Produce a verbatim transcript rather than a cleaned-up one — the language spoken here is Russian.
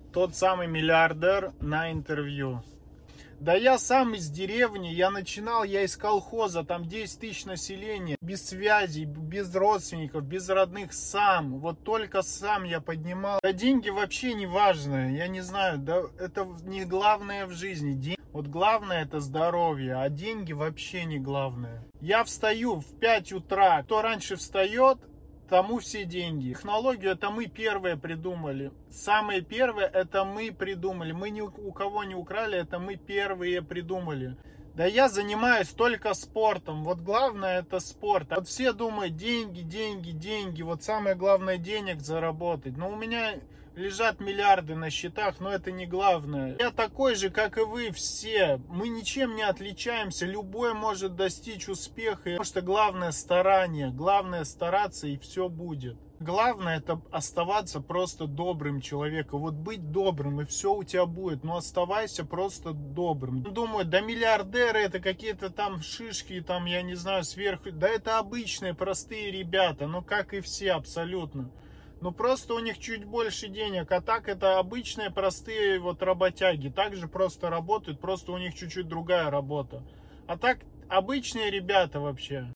Тот самый миллиардер на интервью. Да я сам из деревни, я начинал, я из колхоза, там десять тысяч населения, без связей, без родственников, без родных, сам, вот только сам я поднимал. Да деньги вообще не важно, я не знаю, да это не главное в жизни. День... Вот главное это здоровье, а деньги вообще не главное. Я встаю в пять утра, кто раньше встает, тому все деньги. Технологию это мы первые придумали. Самое первое это мы придумали. Мы ни у кого не украли, это мы первые придумали. Да я занимаюсь только спортом. Вот главное это спорт. Вот все думают деньги, деньги, деньги. Вот самое главное денег заработать. Но у меня лежат миллиарды на счетах, но это не главное. Я такой же, как и вы все. Мы ничем не отличаемся. Любой может достичь успеха. Потому что главное старание. Главное стараться, и все будет. Главное это оставаться просто добрым человеком. Вот быть добрым, и все у тебя будет. Но оставайся просто добрым. Думаю, да миллиардеры это какие-то там шишки, там я не знаю, сверху. Да это обычные, простые ребята. Ну как и все абсолютно. Ну просто у них чуть больше денег, а так это обычные простые вот работяги, также просто работают, просто у них чуть-чуть другая работа. А так обычные ребята вообще.